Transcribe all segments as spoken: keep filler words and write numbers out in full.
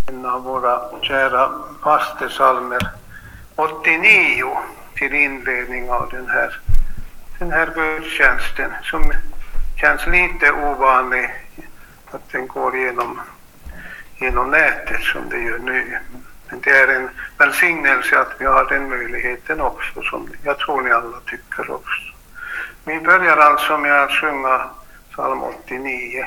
en av våra kära pastesalmer åttionio till inledning av den här, den här gudstjänsten, som känns lite ovanlig att den går genom, genom nätet som det gör nu. Men det är en välsignelse att vi har den möjligheten också, som jag tror ni alla tycker också. Vi börjar alltså med att sjunga psalm åttionio.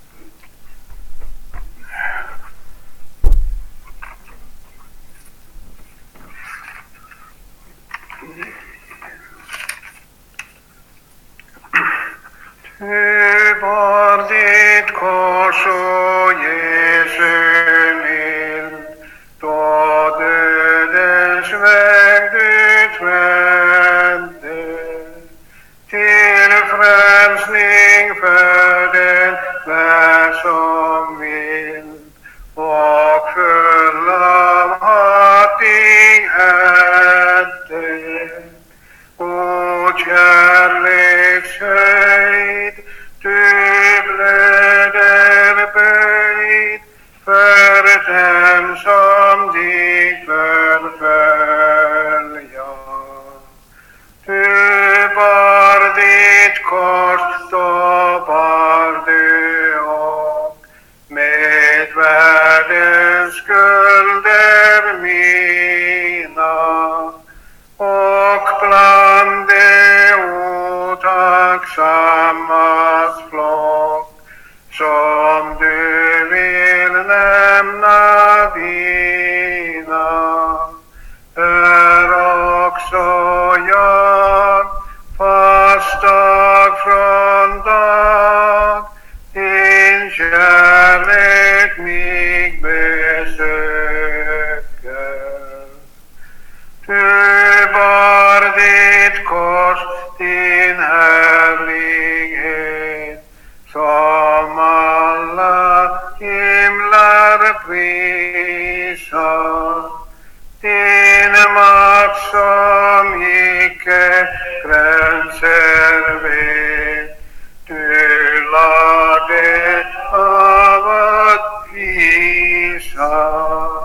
Du var ditt kors och Jesu mild, då dödens väg du trädde, till frälsning för den värld som vill, och full av hattig hade. O kärlekshöjd, du blöder böjd för dem som dig förfölja. Du bar ditt kors, då bar du och med världens skulder mina, och bland de otacksammas flock som du vill nämna dina, är också jag, fast dag från dag din kärlek mig besöker. Du bar ditt kors, din härlighet, som alla himlar prisar, din makt som icke gränser vet, du lade av att visa.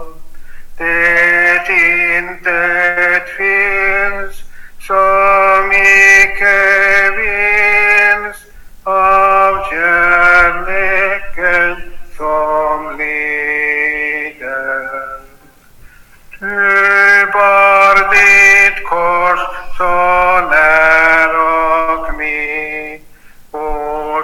Det intet finns som icke vinns av kärleken som leder. Du bar ditt kors så nära och mig, och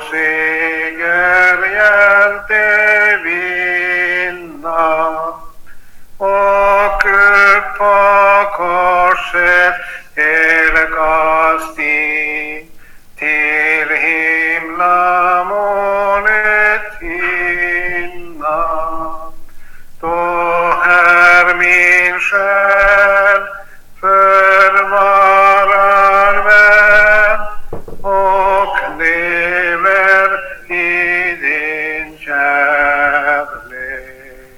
segerhjälte vinna, och upp på korset helgas dig, till himlamålet hinna. Då är min själ förvarar vän, och lever i din kärlek.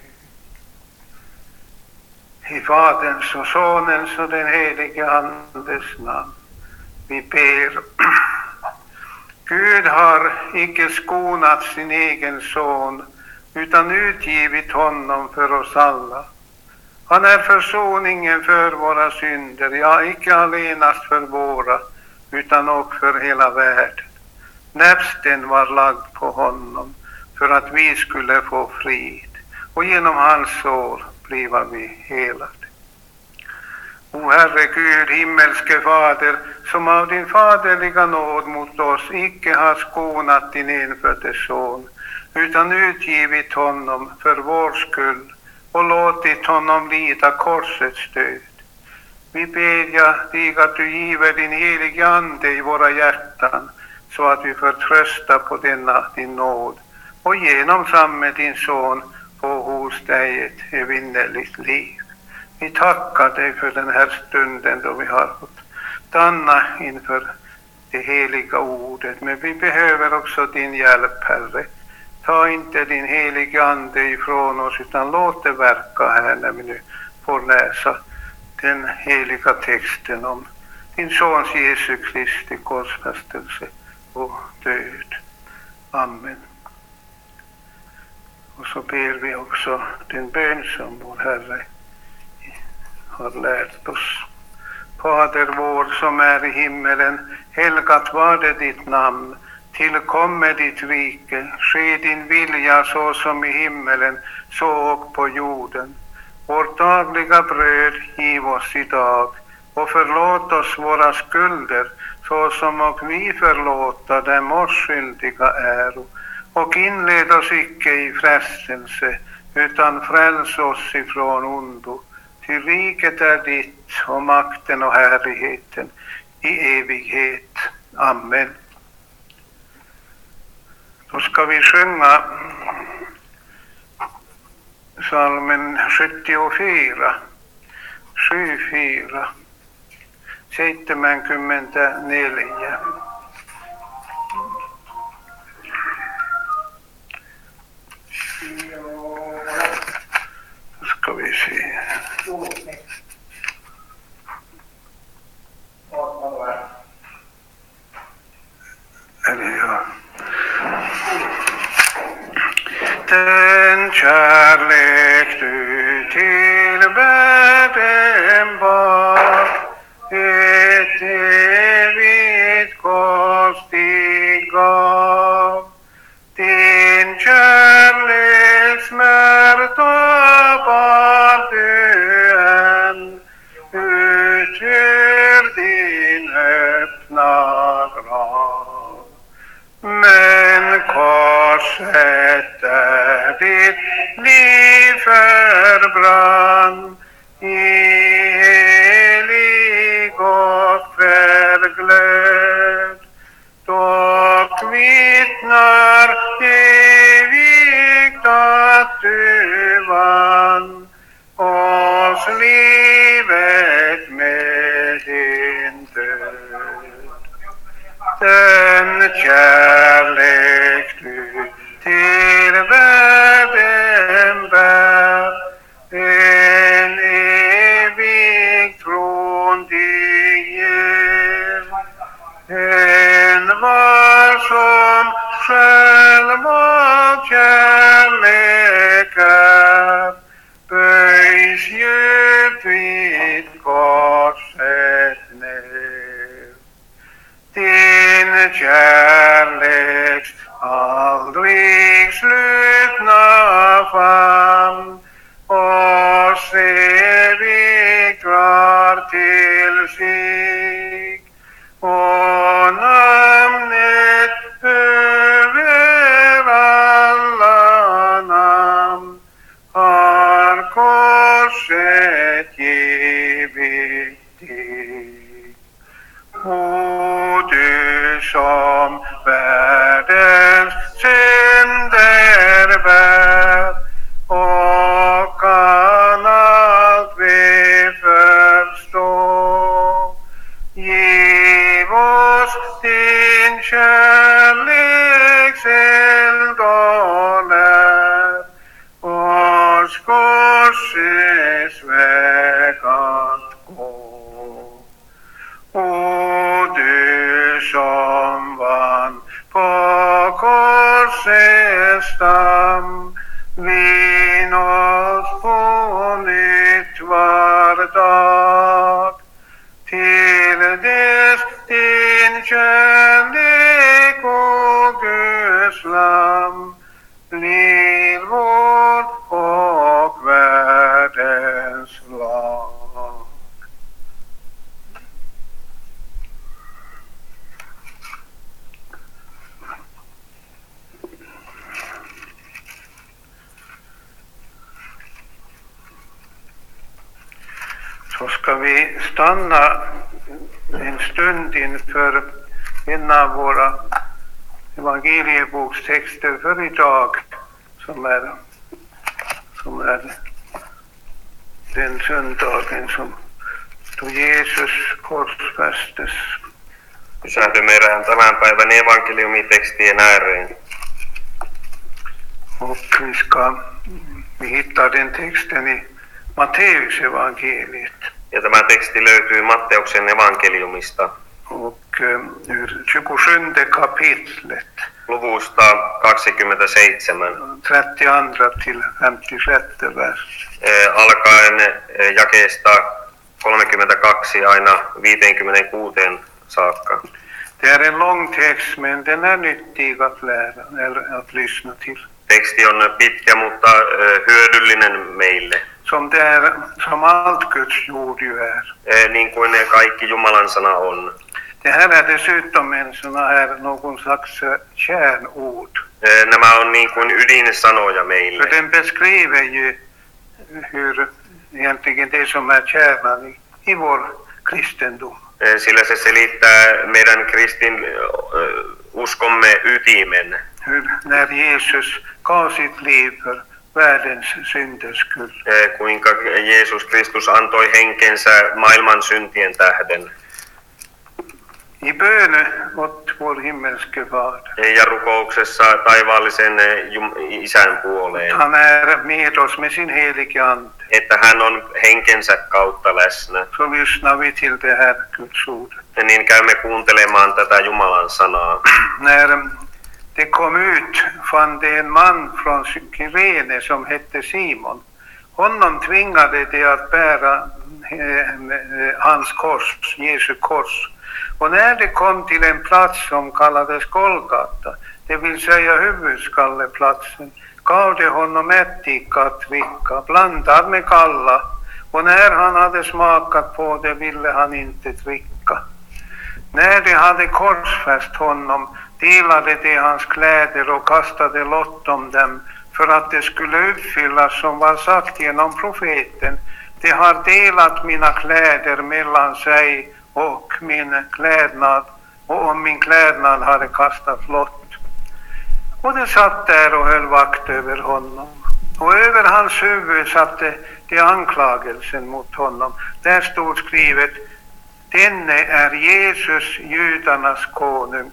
I Faderns och Sonens och den helige Andes namn vi ber. Gud har icke skonat sin egen son, utan utgivit honom för oss alla. Han är försoningen för våra synder, ja, icke allenast för våra, utan också för hela världen. Näpsten var lagd på honom för att vi skulle få frid, och genom hans sår bliva vi helade. O Herre Gud, himmelske Fader, som av din faderliga nåd mot oss icke har skonat din enfödde son, utan utgivit honom för vår skull och låtit honom lida korsets död. Vi ber jag dig att du giver din heliga ande i våra hjärtan, så att vi får trösta på denna din nåd, och genom samme din son få hos dig ett evinnerligt liv. Vi tackar dig för den här stunden då vi har fått stanna inför det heliga ordet, men vi behöver också din hjälp, Herre. Ta inte din heliga ande ifrån oss, utan låt det verka här när vi nu får läsa den heliga texten om din sons Jesu Kristi korsfästelse och död. Amen. Och så ber vi också den bön som vår Herre har lärt oss. Fader vår som är i himmelen, helgat var det ditt namn. Tillkommer ditt rike, ske din vilja så som i himmelen, så och på jorden. Vårt dagliga bröd giv oss idag och förlåt oss våra skulder så som och vi förlåta dem oss skyldiga äro. Och inled oss icke i frestelse utan fräls oss ifrån ondo. Ty riket är ditt och makten och härligheten i evighet. Amen. Då ska vi sjunga psalmen sjuttiofyra, sju fyra. seitsemänkymmentä neljä. Då ska vi se. Eller ja. Den kärlek du till världen bar, ett evigt kostig gav. Din kärlek smärta bar du än, utgör din öppna grav. Men korset är ditt liv förbrann, i helig offerglöd. Dock vittnar evigt att du vann oss livet med din död. Den kärlek du till världen bär, en evig tron dig ger. En var som själv av kärlek är, böjs djupt vid korset ner. Din kärleks aldrig slutna famn oss evigt drar till sig, och namnet över alla namn har korset givit dig. O du som världens synder bär och kan aldrig förstå, giv oss din kärleks eld och lär oss korsets väg att gå. O du som vann på korsets stam, vinn oss på nytt var dag, till dess din kärlek, o Guds lam, blir vår och världens lag. Så ska vi stanna en stund inför en av våra evangeliebokstexter för idag, som är, som är den söndagen som då Jesus korsfästes. Pysähdymme erään tämän päivän evankeliumitekstien ääreen. Och vi ska vi hittar den texten i Matteus evangeliet. Ja tämä teksti löytyy Matteuksen evankeliumista. Och ur tjugosjunde kapitlet luvusta kaksikymmentäseitsemän. trettioandra till femtiosjätte vers. Eh, alkaen eh, jakeesta kolmekymmentäkaksi aina viiteenkymmeneenkuuteen saakka. Det är en lång text, men den är nyttig att lära eller att lyssna till. Teksti on pitkä, mutta eh, hyödyllinen meille. Som, det är, som allt Guds ord ju är. Eh, niin kuin ne kaikki Jumalan sana on. Det här är dessutom en sån här, någon slags eh, kärnord. Eh, nämä on niin kuin ydinsanoja meille. För den beskriver ju hur egentligen det som är kärnan i, i vår kristendom. Eh, sillä se selittää meidän kristin eh, uskomme ytimen. Hur, när Jesus gav sitt liv för världens synders skull. Eh, kuinka Jeesus Kristus antoi henkensä maailman syntien tähden. I bön åt vår himmelske Fader. Eh, ja rukouksessa taivaallisen eh, Jum- isän puoleen. Han är med oss med sin helige ande. Että hän on henkensä kautta läsnä. Så lyssnar vi till det här Guds ordet. Ja niin käymme kuuntelemaan tätä Jumalan sanaa. När det kom ut fann det en man från Kyrene som hette Simon. Honom tvingade de att bära eh, hans kors, Jesu kors. Och när det kom till en plats som kallades Golgata, det vill säga huvudskalleplatsen, gav de honom ättika att dricka, blandad med galla. Och när han hade smakat på det ville han inte dricka. När de hade korsfäst honom delade de hans kläder och kastade lott om dem för att det skulle uppfyllas som var sagt genom profeten. De har delat mina kläder mellan sig och min klädnad, och om min klädnad hade kastat lott. Och de satt där och höll vakt över honom. Och över hans huvud satte de anklagelsen mot honom. Där stod skrivet: denne är Jesus, judarnas konung.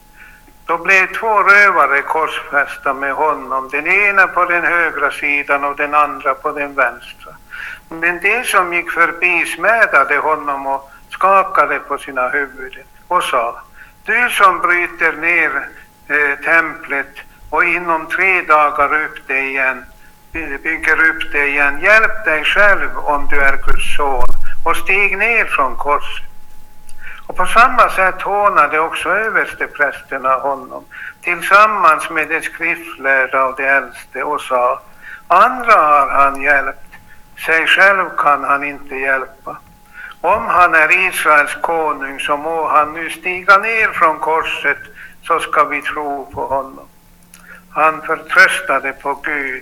Då blev två rövare korsfästa med honom, den ena på den högra sidan och den andra på den vänstra. Men de som gick förbi smädade honom och skakade på sina huvuden och sa: du som bryter ner eh, templet och inom tre dagar upp det igen, bygger upp det igen, hjälp dig själv om du är Guds son och stig ner från korset. Och på samma sätt hånade också översteprästerna honom tillsammans med de skriftlärda och de äldste och sa: andra har han hjälpt, sig själv kan han inte hjälpa. Om han är Israels konung så må han nu stiga ner från korset, så ska vi tro på honom. Han förtröstade på Gud.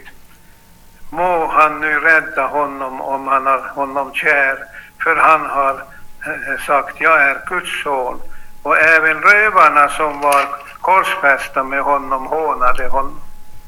Må han nu rädda honom om han har honom kär, för han har sagt: jag är Guds son. Och även rövarna som var korsfästa med honom hånade honom.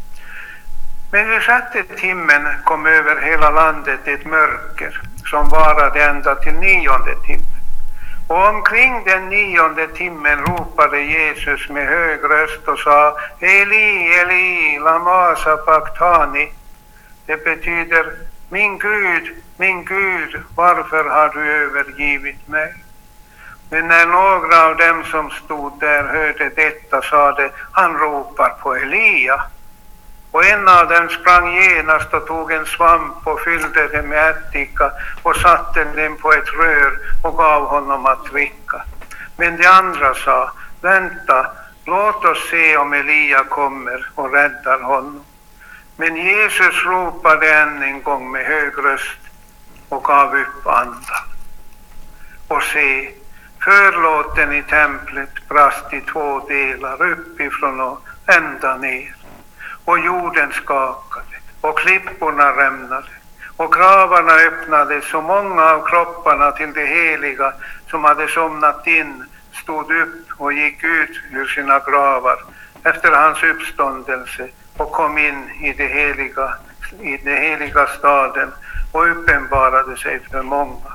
Men vid sjätte timmen kom över hela landet ett mörker som varade ända till nionde timmen. Och omkring den nionde timmen ropade Jesus med hög röst och sa: Eli, Eli, lama sabachthani. Det betyder: min Gud, min Gud, varför har du övergivit mig? Men när några av dem som stod där hörde detta sade: han ropar på Elia. Och en av dem sprang genast och tog en svamp och fyllde den med ättika och satte den på ett rör och gav honom att dricka. Men de andra sa: vänta, låt oss se om Elia kommer och räddar honom. Men Jesus ropade än en gång med hög röst och gav upp andan. Och se, förlåten i templet brast i två delar, uppifrån och ända ner. Och jorden skakade, och klipporna rämnade, och gravarna öppnades, och många av kropparna till de heliga som hade somnat in stod upp och gick ut ur sina gravar efter hans uppståndelse och kom in i det heliga, i det heliga staden och uppenbarade sig för många.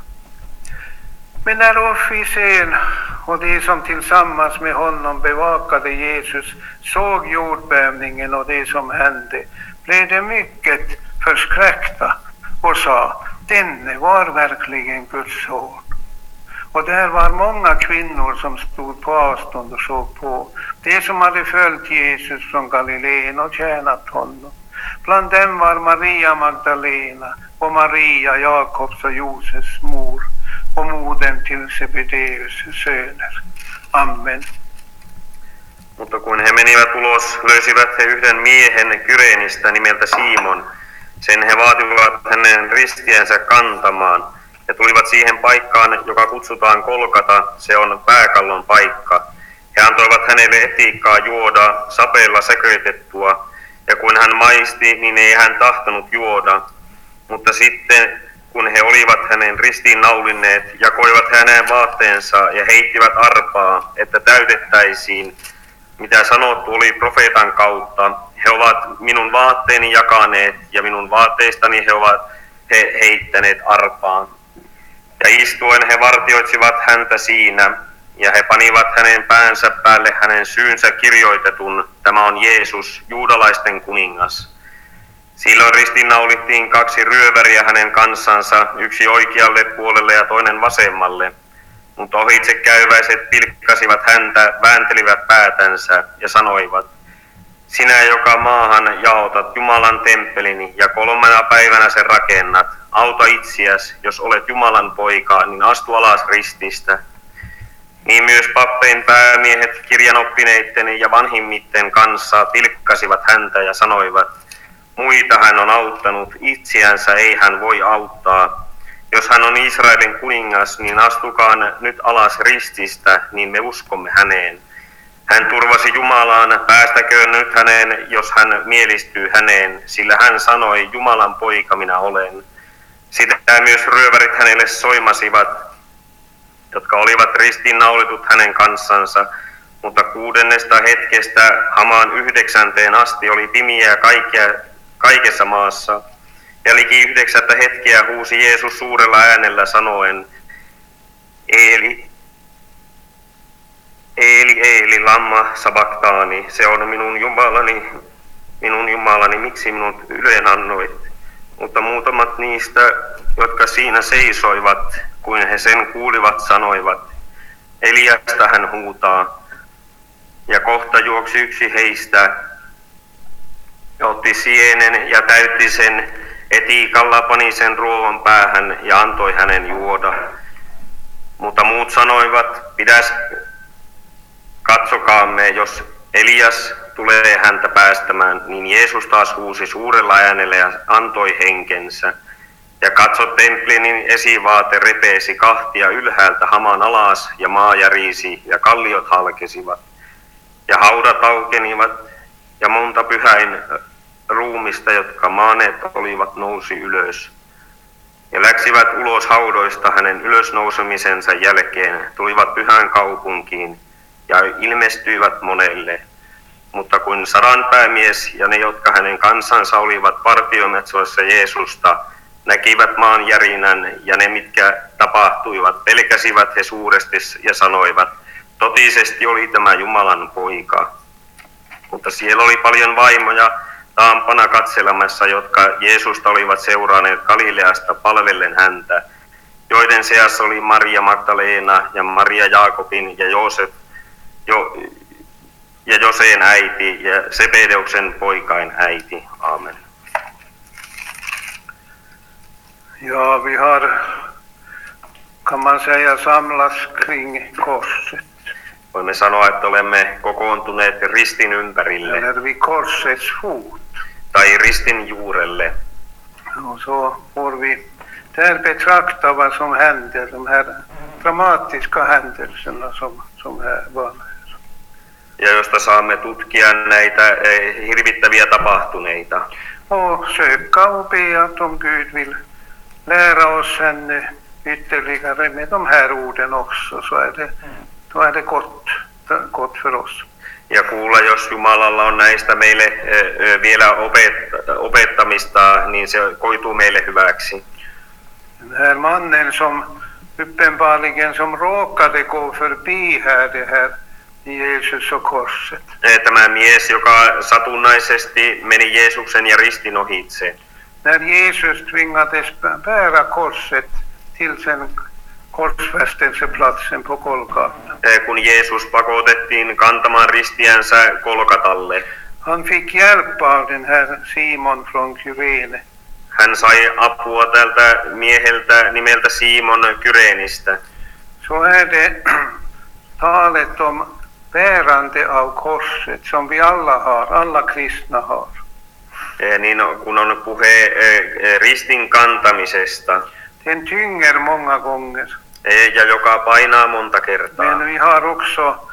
Men när officeren och de som tillsammans med honom bevakade Jesus såg jordbävningen och det som hände, blev de mycket förskräckta och sa: denne var verkligen Guds son. Och där var många kvinnor som stod på avstånd och såg på. De som hade följt Jesus från Galileen och tjänat honom. Bland dem var Maria Magdalena och Maria, Jakobs och Josefs mor och modern till Sebedeus söner. Amen. Mutta kun he menivät ulos, löysivät he yhden miehen Kyreenistä nimeltä Simon. Sen he vaativat hänen ristiänsä kantamaan ja tulivat siihen paikkaan, joka kutsutaan Kolkata, se on pääkallon paikka. He antoivat hänelle etiikkaa juoda sapeella sekoitettua, ja kun hän maisti, niin ei hän tahtonut juoda. Mutta sitten, kun he olivat hänen ristiin naulinneet, jakoivat hänen vaatteensa ja heittivät arpaa, että täytettäisiin, mitä sanottu oli profeetan kautta. He ovat minun vaatteeni jakaneet, ja minun vaatteistani he ovat he heittäneet arpaan. Ja istuen he vartioitsivat häntä siinä, ja he panivat hänen päänsä päälle hänen syynsä kirjoitetun, tämä on Jeesus, juudalaisten kuningas. Silloin ristiinnaulittiin kaksi ryöväriä hänen kansansa, yksi oikealle puolelle ja toinen vasemmalle. Mutta ohitse käyväiset pilkkasivat häntä, vääntelivät päätänsä ja sanoivat, sinä, joka maahan jaotat Jumalan temppelin ja kolmena päivänä sen rakennat, auta itseäsi, jos olet Jumalan poika, niin astu alas rististä. Niin myös pappein päämiehet kirjanoppineiden ja vanhimmitten kanssa pilkkasivat häntä ja sanoivat, muita hän on auttanut, itseänsä ei hän voi auttaa. Jos hän on Israelin kuningas, niin astukaan nyt alas rististä, niin me uskomme häneen. Hän turvasi Jumalaan, päästäköön nyt häneen, jos hän mielistyy häneen, sillä hän sanoi, Jumalan poika minä olen. Sitä myös ryövärit hänelle soimasivat, jotka olivat ristiinnaulitut hänen kanssansa, mutta kuudennesta hetkestä hamaan yhdeksänteen asti oli pimiä kaikkea, kaikessa maassa. Ja liki yhdeksättä hetkeä huusi Jeesus suurella äänellä sanoen, Eeli, Eeli, Eeli, lamma sabaktaani, se on minun Jumalani, minun Jumalani, miksi minut yleen annoit? Mutta muutamat niistä, jotka siinä seisoivat, kuin he sen kuulivat, sanoivat, Eliasta hän huutaa. Ja kohta juoksi yksi heistä, ja otti sienen ja täytti sen etiikalla, pani sen ruoan päähän ja antoi hänen juoda. Mutta muut sanoivat, pidäs katsokaamme, jos Elias tulee häntä päästämään, niin Jeesus taas huusi suurella äänellä ja antoi henkensä. Ja katso, templin esivaate repeesi kahtia ylhäältä hamaan alas, ja maa järisi, ja kalliot halkesivat. Ja haudat aukenivat, ja monta pyhäin ruumista, jotka maaneet olivat, nousi ylös. Ja läksivät ulos haudoista hänen ylösnousemisensa jälkeen, tulivat pyhän kaupunkiin, ja ilmestyivät monelle. Mutta kun sadan päämies ja ne, jotka hänen kansansa olivat partiometsoissa Jeesusta, näkivät maan järinän ja ne, mitkä tapahtuivat, pelkäsivät he suuresti ja sanoivat, totisesti oli tämä Jumalan poika. Mutta siellä oli paljon vaimoja taampana katselemassa, jotka Jeesusta olivat seuraaneet Galileasta palvellen häntä, joiden seassa oli Maria Magdalena ja Maria Jaakobin ja Joosef jo, ja Joseen äiti ja Sebedeuksen poikain äiti. Amen. Ja, vi har, kan man säga, samlas kring korset. Voimme sanoa, että olemme kokoontuneet ristin ympärille. Eller vid korsets fot. Tai ristin juurelle. Och så får vi där betrakta vad som händer, de här dramatiska händelserna som, som här var. Ja josta saamme tutkia näitä eh, hirvittäviä tapahtuneita. Och söka och be att om Gud vill lära oss ännu ytterligare med de här orden också, så är det, då är det gott, gott för oss. Ja kuulla, jos Jumalalla on näistä meille eh, vielä opet, opettamista, niin se koituu meille hyväksi. Den här mannen som uppenbarligen som råkade gå förbi här, det här Jesus och korset. Tämä mies, joka satunnaisesti meni Jeesuksen ja ristin ohitse. När Jesus tvingades bära korset till sin korsfästelseplatsen på Golgata. Kun Jeesus pakotettiin kantamaan ristiänsä Golgatalle. Han fick hjälp av den här Simon från Kyrene. Hän sai apua tältä mieheltä nimeltä Simon Kyreenistä. Så är det talet om bärande av korset som vi alla har, alla kristna har. Niin kun on puhe ristin kantamisesta. Den tynger många gånger. Ja joka painaa monta kertaa. Men vi har också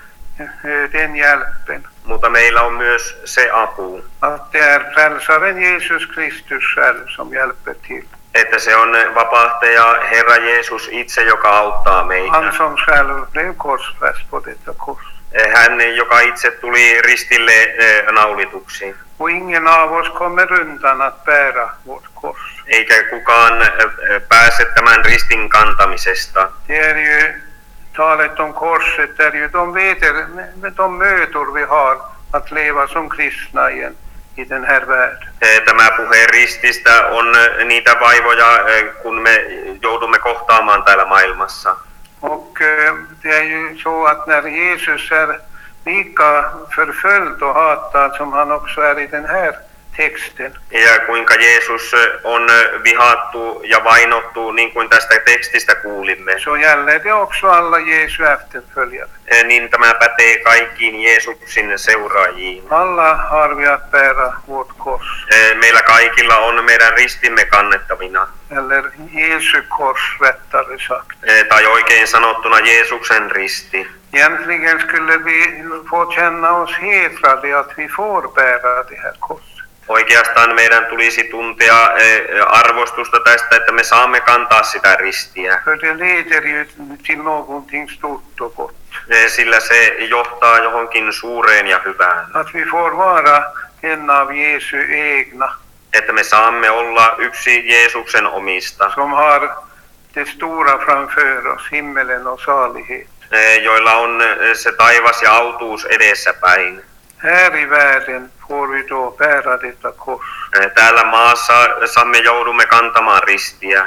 den hjälpen. Mutta meillä on myös se apu. Att det är frälsaren Jesus Kristus själv som hjälper till. Että se on vapahtaja Herra Jeesus itse, joka auttaa meitä. Han som själv blev korsfäst på detta kors. Hän, joka itse tuli ristille naulituksi. Och ingen av oss kommer undan att bära vårt kors. Eikä kukaan pääse tämän ristin kantamisesta. Det är ju talet om korset, är ju de veder, de mödor vi har att leva som kristna igen i den här världen. Tämä puhe rististä on niitä vaivoja, kun me joudumme kohtaamaan täällä maailmassa. Och det är ju så att när Jesus är lika förföljd och hatad som han också är i den här texten. Ja kuinka Jeesus on vihattu ja vainottu, niin kuin tästä tekstistä kuulimme. Så gäller det också alla Jesu efterföljare. Niin tämä pätee kaikkiin Jeesuksin seuraajiin. Alla har vi att bära vårt kors. Meillä kaikilla on meidän ristimme kannettavina. Eller Jesu kors rättare sagt. Tai oikein sanottuna Jeesuksen risti. Egentligen skulle vi få känna oss hedrade att vi får bära det här korset. Oikeastaan meidän tulisi tuntea arvostusta tästä, että me saamme kantaa sitä ristiä. För det leder ju till någonting stort och gott. Sillä se johtaa johonkin suureen ja hyvään. Att vi får vara en av Jesu egna. Että me saamme olla yksi Jeesuksen omista. Som har det stora framför oss, himmelen och salighet. Joilla on se taivas ja autuus edessäpäin. Här i världen får vi då bära detta kors. Täällä maassa saamme joudumme kantamaan ristiä.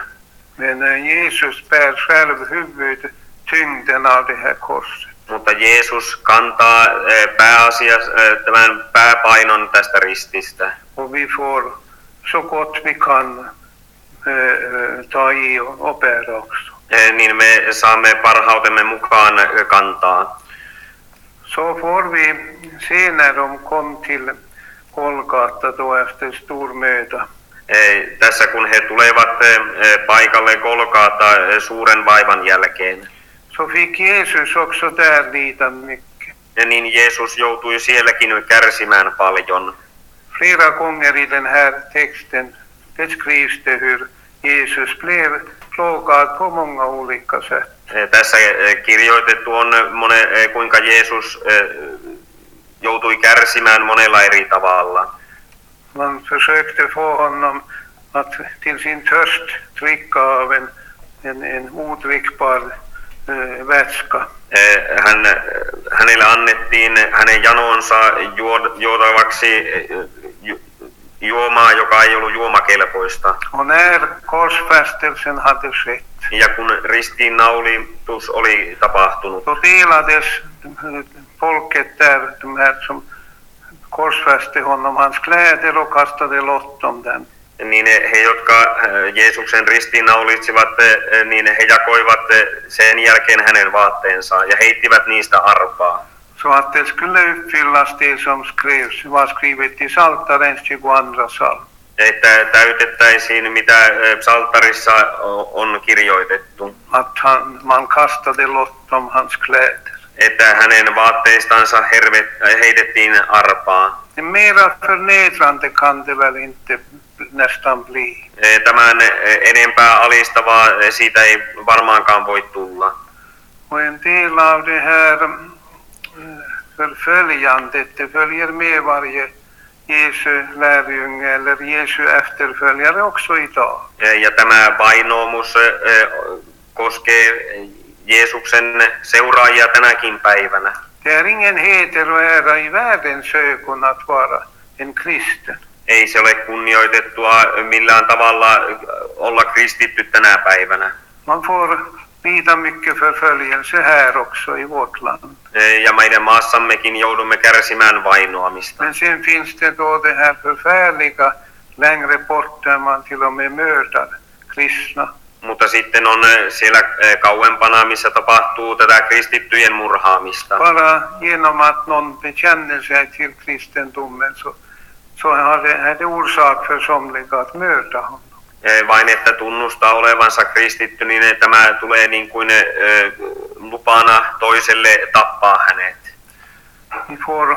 Men Jesus bär själv huvudtyngden av det här korset. Mutta Jeesus kantaa pääasiassa tämän pääpainon tästä rististä. Och vi får så gott vi kan äh, ta i och bära också. Niin me saamme parhautemme mukaan kantaa. Så får vi se när de kom till Golgata då efter stor möda. Tässä kun he tulevat paikalle Golgata suuren vaivan jälkeen. Så fick Jesus också där lida mycket. Niin Jeesus joutui sielläkin kärsimään paljon. Flera gånger i den här texten beskrivs det hur Jesus blev plågad på många olika sätt. Tässä kirjoitettu on, monen, kuinka Jeesus joutui kärsimään monella eri tavalla. Man försökte få honom att till sin törst dricka av en, en, en odrickbar äh, vätska. Hän, hänelle annettiin hänen janonsa juotavaksi juomaa, joka ei ollut juomakelpoista. Och när korsfästelsen hade skett, ja kun ristiinnaulitus oli tapahtunut, då delades folket där, de här som korsfäste honom, hans kläder och kastade lott om den. Niin he, jotka Jeesuksen ristiinnaulitsivat, niin he jakoivat sen jälkeen hänen vaatteensa ja heittivät niistä arpaa. Så att det skulle uppfyllas det som skrevs, var skrivet i Psaltarens tjugoandra psalm. Että täytettäisiin, mitä psaltarissa on kirjoitettu. Att han, man kastade lott om hans kläder. Että hänen vaatteistansa hervet, heitettiin arpaa. Mera förnedrande kan det väl inte nästan bli. Tämän enempää alistavaa siitä ei varmaankaan voi tulla. Och en del av det här förföljandet, det följer med varje Jesu lärjunge eller Jesu efterföljare också idag. Ja tämä vainoomus koskee Jeesuksen seuraajia tänäkin päivänä. Det är ingen heder och ära i världens ögon att vara en kristen. Ei se ole kunnioitettua millään tavalla olla kristitty tänä päivänä. Man får lida mycket förföljelse här också i vårt land. Ja meidän maassammekin joudumme kärsimään vainoamista. Men sen finns det då det här förfärliga längre bort där man till och med mördar kristna. Mutta sitten on siellä kauempana, missä tapahtuu tätä kristittyjen murhaamista. Bara genom att någon bekänner sig till kristendomen så, så har det, är det orsak för somliga att mörda honom. Vain että tunnustaa olevansa kristitty, niin tämä tulee niin kuin ö, lupana toiselle tappaa hänet. Vi får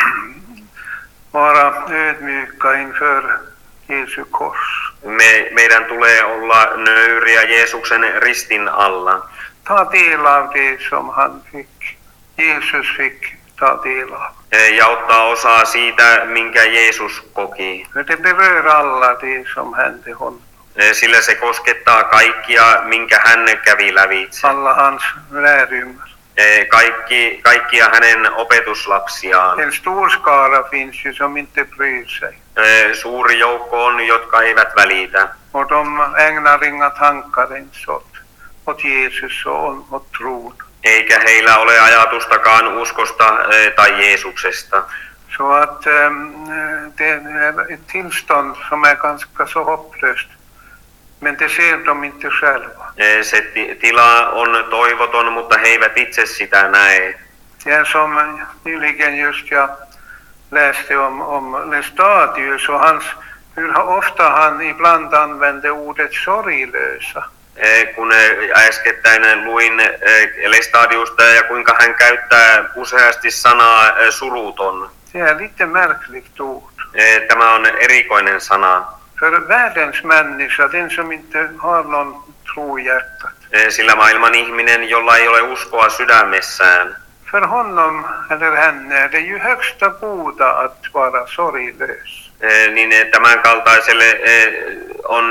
vara ödmjuka inför Jesu kors. Me, meidän tulee olla nöyriä Jeesuksen ristin alla. Ta del av det som han fick, Jesus fick ta del av. Ja ottaa osaa siitä, minkä Jeesus koki. För det berör alla det som hände honom. Sillä se koskettaa kaikkia, minkä hän kävi lävitse. Alla hans lärjungar. Kaikki, kaikkia hänen opetuslapsiaan. En stor skara finns ju som inte bryr sig. Suuri joukko on, jotka eivät välitä. Och de ägnar inga tankar ens åt, åt Jesus och åt tron. Eikä heillä ole ajatustakaan uskosta tai Jeesuksesta. Så att ähm, det är ett tillstånd som är ganska så hopplöst. Men det ser de inte själva. Se tila on toivoton, mutta he eivät itse sitä näe. Det är som nyligen just jag läste om, om Lestadius och hans, hur ofta han ibland använde ordet sorglösa. Kun äskettäin luin Lestadiusta ja kuinka hän käyttää useasti sanaa suruton. Det är lite märkligt ord. Tämä on erikoinen sana. För världens människa, den som inte har någon tro i hjärtat. Sillä maailman ihminen, jolla ei ole uskoa sydämessään. För honom eller henne är det ju högsta goda att vara sorglös. Niin tämän kaltaiselle on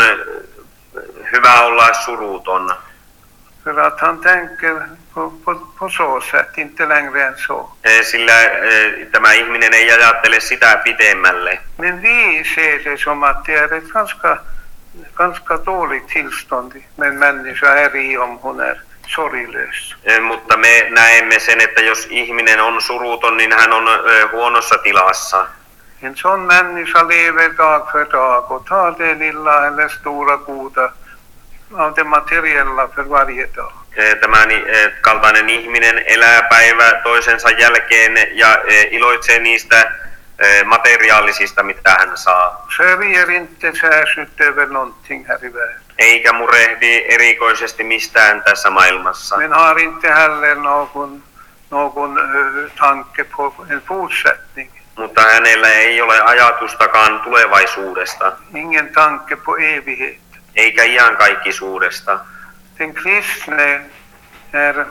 hyvä olla suruton. För att han tänker på, på, på så sätt, inte längre än så. Sillä tämä ihminen ei ajattele sitä pidemmälle. Men vi ser det som att det är ett ganska, ganska dåligt tillstånd en människa är i om hon är sorglös. Mutta me näemme sen, että jos ihminen on suruton, niin hän on huonossa tilassa. En sån människa lever dag för dag och tar det lilla eller stora goda av det materiella för varje dag. Tämä kaltainen ihminen elää päivä toisensa jälkeen ja iloitsee niistä materiaalisista, mitä hän saa. Sörjer inte särskilt över någonting här i världen. Eikä murehdi erikoisesti mistään tässä maailmassa. Men har inte heller någon, någon uh, tanke på en fortsättning. Mutta hänellä ei ole ajatustakaan tulevaisuudesta. Ingen tanke på evighet. Eikä iankaikkisuudesta. Den kristne är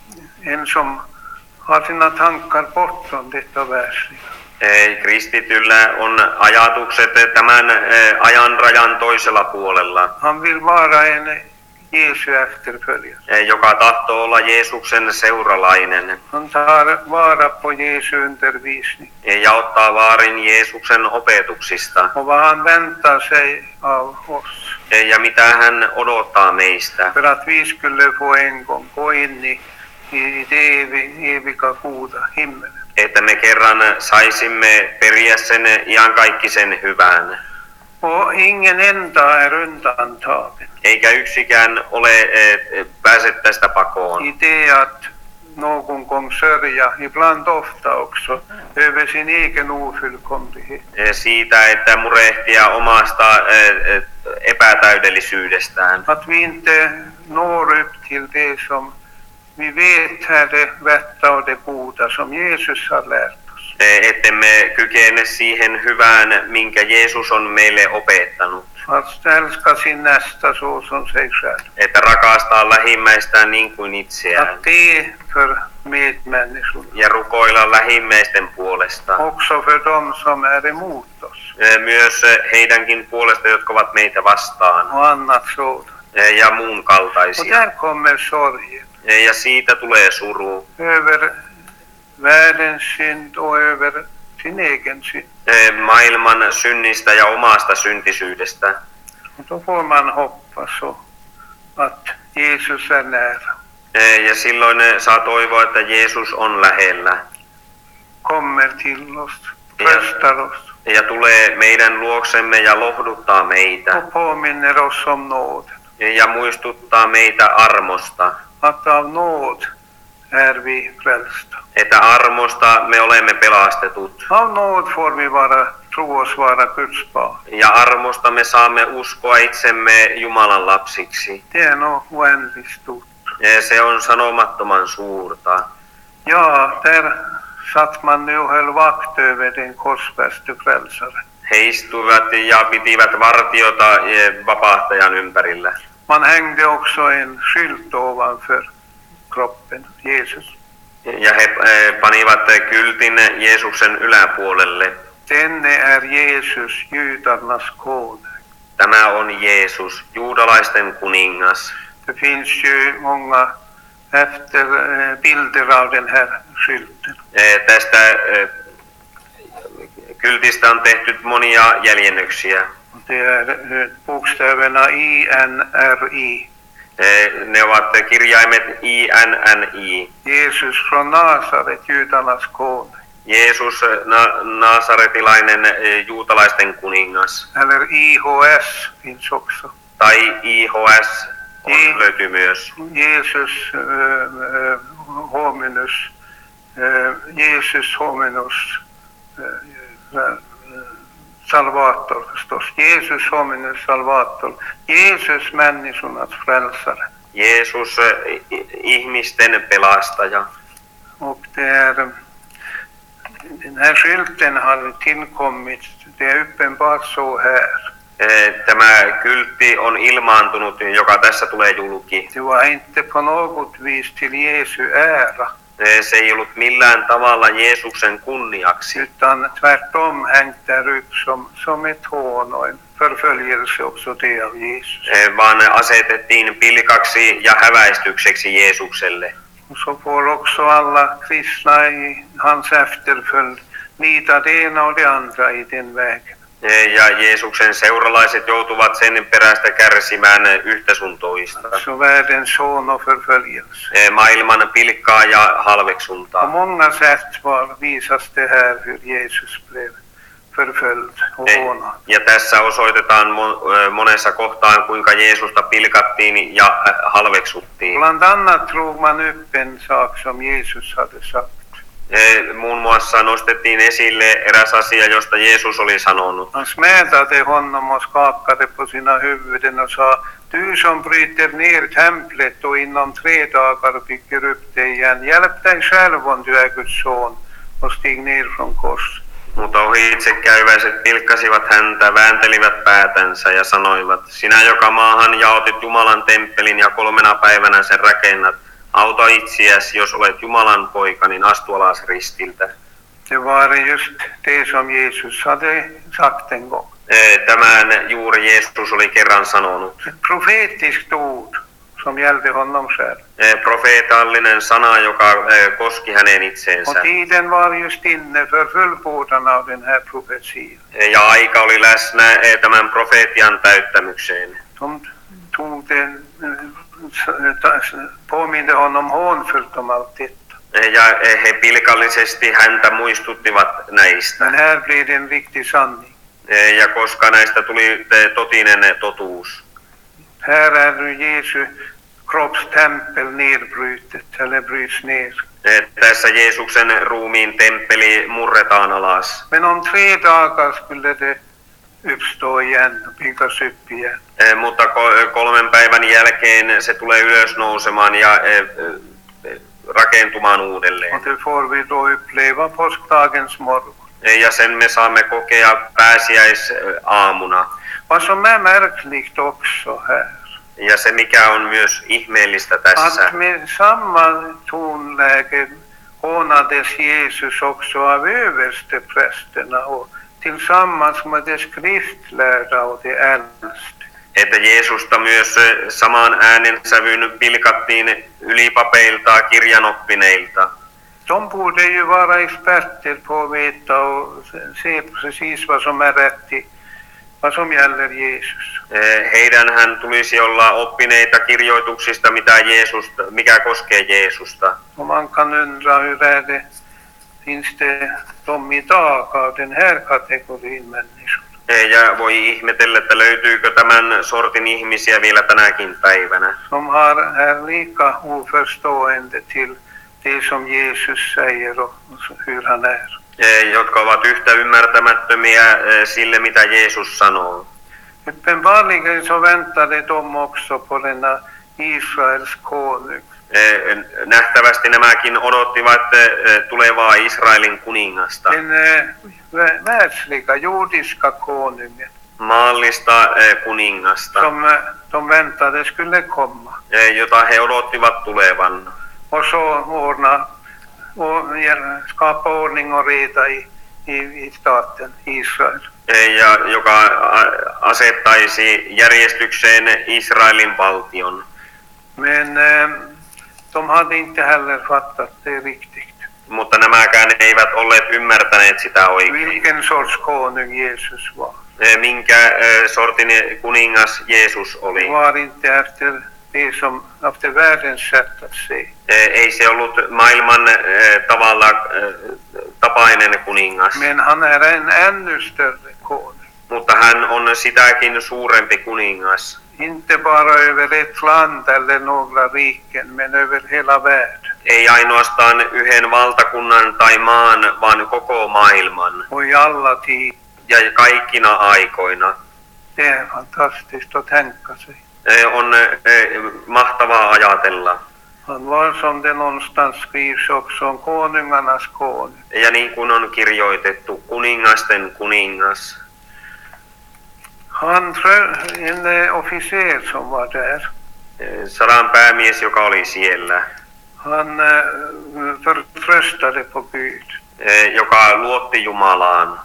en som har sina tankar bortom detta världsliga. Kristityllä on ajatukset tämän ajan rajan toisella puolella. Han vill vara en Jesu efterföljare. Joka tahtoo olla Jeesuksen seuralainen. Han tar vara på Jesu undervisning. Ja ottaa vaarin Jeesuksen opetuksista. Och vad han väntar sig av oss. Ja mitä hän odottaa meistä. För att vi skulle få en gång gå in i, i det eviga goda himmelen. Että me kerran saisimme periä sen iankaikkisen hyvän. Och ingen enda är undantagen. Eikä yksikään ole pääse tästä pakoon. I det att någon gång sörja, ibland ofta också, över sin egen ofullkomlighet. Siitä, että murehtia omasta epätäydellisyydestään. Att vi inte når upp till det som vi vet är det rätta och det goda som Jesus har lärt oss. Ettemme kykene siihen hyvään, minkä Jeesus on meille opettanut. Att älska sin nästa så som sig själv. Että rakastaa lähimmäistään niin kuin itseään. Att be för medmänniskorna. Ja rukoilla lähimmäisten puolesta. Också för dem som är emot oss. Myös heidänkin puolesta, jotka ovat meitä vastaan. Och annat sådant. Ja muun kaltaisia. Och där kommer sorgen. Ja siitä tulee suru. Över världens synd och över sin egen synd. Maailman synnistä ja omasta syntisyydestä. Och då får man hoppas så att Jesus är nära. Ja silloin saa toivoa, että Jeesus on lähellä. Kommer till oss, tröstar oss Ja tulee meidän luoksemme ja lohduttaa meitä. och påminner oss om nåden. Ja muistuttaa meitä armosta. Att av nåd är vi frälsta. Että armosta me olemme pelastetut. Av nåd får vi vara, tro oss vara Guds barn. Ja armosta me saamme uskoa itsemme Jumalan lapsiksi. Det är nog oändligt stort. Ja se on sanomattoman suurta. Ja, där satt man nu och höll vakt över den korsfäste frälsaren. He istuivat ja pitivät vartiota vapahtajan ympärillä. Man hängde också en skylt ovanför kroppen, Jesus. Ja he panivat kyltin Jeesuksen yläpuolelle. Denne är Jesus, judarnas konung. Tämä on Jeesus, juutalaisten kuningas. Det finns ju många efter bilder av den här skylten. Tästä kyltistä on tehty monia jäljennöksiä. Det är bokstäverna I N R I. Ne ovat kirjaimet I N N I. Jesus från Nasaret, judarnas konung. Jeesus, na- nasaretilainen juutalaisten kuningas. Eller I H S finns också. Tai I H S on, löytyy myös. Jesus äh, äh, hominus, äh, Jesus hominus äh, salvator förstås. Jesus hominus salvator. Jesus människornas frälsare. Jeesus, ihmisten pelastaja. Och det är, den här skylten har tillkommit, det är uppenbart så här. Tämä kyltti on ilmaantunut, joka tässä tulee julki. Det var inte på något vis till Jesu ära. Se ei ollut millään tavalla Jeesuksen kunniaksi. Utan tvärtom hängt där upp som, som ett hån och en förföljelse också det av Jesus. Vaan asetettiin pilkaksi ja häväistykseksi Jeesukselle. Och så får också alla kristna i hans efterföljd lida det ena och det andra i den vägen. Ja Jeesuksen seuralaiset joutuvat sen perästä kärsimään yhtä sun toista. Så världens hån och förföljelse. Maailman pilkkaa ja På halveksuntaa. många sätt var, visas det här hur Jesus blev förföljd och hånad. Ja tässä osoitetaan monessa kohtaan, kuinka Jeesusta pilkattiin ja halveksuttiin. Bland annat drog man upp en sak som Jesus hade sagt. Muun muassa nostettiin esille eräs asia, josta Jeesus oli sanonut. Han smädade honom och skakade på sina huvuden och sa: Du som bryter ner templet och inom tre dagar bygger upp det igen, hjälp dig själv om du är Guds son och stig ner från korset. Mutta ohitsekäyväiset pilkkasivat häntä, vääntelivät päätänsä ja sanoivat: Sinä, joka maahan jaotit Jumalan temppelin ja kolmena päivänä sen rakennat, auta itseäsi, jos olet Jumalan poika, niin astu alas ristiltä. Det var just det som Jesus hade sagt en gång. Tämän juuri Jeesus oli kerran sanonut. Ett profetiskt ord som gällde honom själv. Profeetallinen sana, joka koski hänen itseensä. Och tiden var just inne för fullbordan av den här profetian. Ja aika oli läsnä tämän profeetian täyttämykseen. De tog den, påminde honom hånfullt om allt detta. Ja he pilkallisesti häntä muistuttivat näistä. Men här blir det en riktig sanning. Ja koska näistä tuli totinen totuus. Här är nu Jesu kroppstempel nedbrutet eller bryts ner. Tässä Jeesuksen ruumiin temppeli murretaan alas. Men om tre dagar skulle det uppstå igen och byggas upp igen. Mutta kolmen päivän jälkeen se tulee ylös nousemaan ja rakentumaan uudelleen. Och det får vi då uppleva påskdagens morgon. Ja sen me saamme kokea pääsiäisaamuna. Vad som är märkligt också här. Ja se mikä on myös ihmeellistä tässä. Att med samma tonläge hånades Jesus också av översteprästerna och tillsammans med de skriftlärda och de äldste. Että Jeesusta myös samaan äänensävyyn pilkattiin ylipapeilta, kirjanoppineilta. De borde ju vara experter på att veta och se precis vad som är rätt i, vad som gäller Jesus. Heidänhän tulisi olla oppineita kirjoituksista, mitä Jeesus, mikä koskee Jeesusta. Och man kan undra hur är det, finns det de idag av den här kategorin människor? Ja voi ihmetellä, että löytyykö tämän sortin ihmisiä vielä tänäkin päivänä. Som har, är lika oförstående till det som Jesus säger och hur han är. Jotka ovat yhtä ymmärtämättömiä sille, mitä Jeesus sanoo. Uppenbarligen så väntade de också på denna Israels konung. Nähtävästi nämäkin odottivat tulevaa Israelin kuningasta. Den världsliga, jordiska konungen. Maallista kuningasta. Som de väntade skulle komma. Jota he odottivat tulevan. Och så ordna och skapa ordning och reda i, i, i staten Israel. Ja joka asettaisi järjestykseen Israelin valtion. Men eh, de hade inte heller fattat det riktigt. Mutta nämäkään eivät olleet ymmärtäneet sitä oikein. Vilken sorts konung Jesus var. Minkä sortin kuningas Jeesus oli. Var inte efter det som efter världens sätt att se. Ei se ollut maailman tavalla tapainen kuningas. Men han är en ännu större konung. Mutta hän on sitäkin suurempi kuningas. Inte bara över ett land eller några riken, men över hela världen. Ei ainoastaan yhden valtakunnan tai maan, vaan koko maailman. Och i alla tider. Ja kaikkina aikoina. Det är fantastiskt att tänka sig. On mahtavaa ajatella. Han var, som det någonstans skrivs också, konungarnas konung. Ja niin kuin on kirjoitettu, kuningasten kuningas. Han, en officer som var där. Sadan päämies, joka oli siellä. Han förtröstade på Gud. Joka luotti Jumalaan.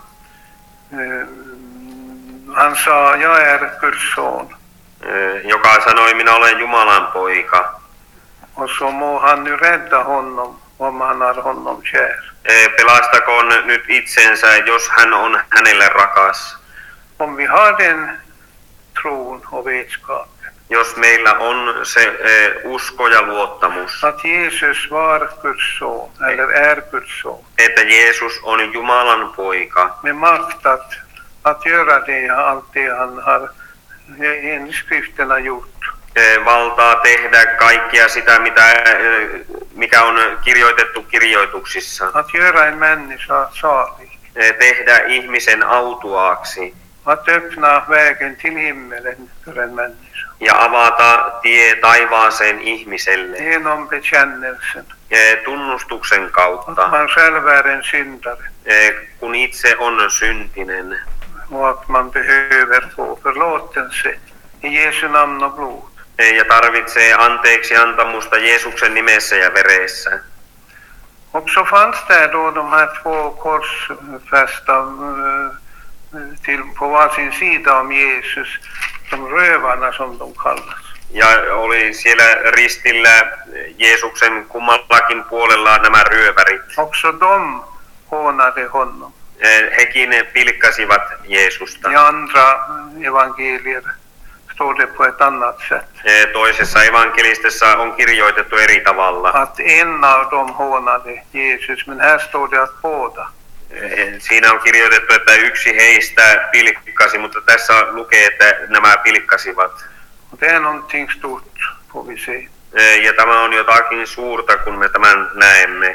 Han sa, jag är Guds son. Joka sanoi, minä olen Jumalan poika. Och så må han nu rädda honom om han har honom kär. Pelastakoon nyt itsensä, jos hän on hänelle rakas. Om vi har den tron och vetskapen. Jos meillä on se eh, usko ja luottamus. Att Jesus var Guds son, eller är Guds son. Että Jeesus on Jumalan poika. Med makt att, att göra det, allt det han har enligt skrifterna gjort. Valtaa tehdä kaikkia sitä, mitä, mikä on kirjoitettu kirjoituksissa. Att göra en människa salig. Tehdä ihmisen autuaaksi. Att öppna vägen till himmelen för en människa. Ja avata tie taivaaseen ihmiselle. Genom bekännelsen. Tunnustuksen kautta. Att man själv är en syndare. Kun itse on syntinen. Och att man behöver få förlåtelse i Jesu namn och blod. Ja tarvitsee anteeksi antamusta Jeesuksen nimessä ja veressä. Och så fanns det då de här två korsfästa till på varsin sida om Jesus, de rövarna som de kallas. Ja oli siellä ristillä Jeesuksen kummallakin puolella nämä ryövärit. Också de hånade honom. Hekin pilkkasivat Jeesusta. I andra evangelier står det på ett annat sätt. Toisessa evankelistessa on kirjoitettu eri tavalla. Att en av dem hånade Jesus, men här står det att båda. Siinä on kirjoitettu, että yksi heistä pilkkasi, mutta tässä lukee, että nämä pilkkasivat. Det är någonting stort, får vi se. Ja tämä on jotakin suurta, kun me tämän näemme.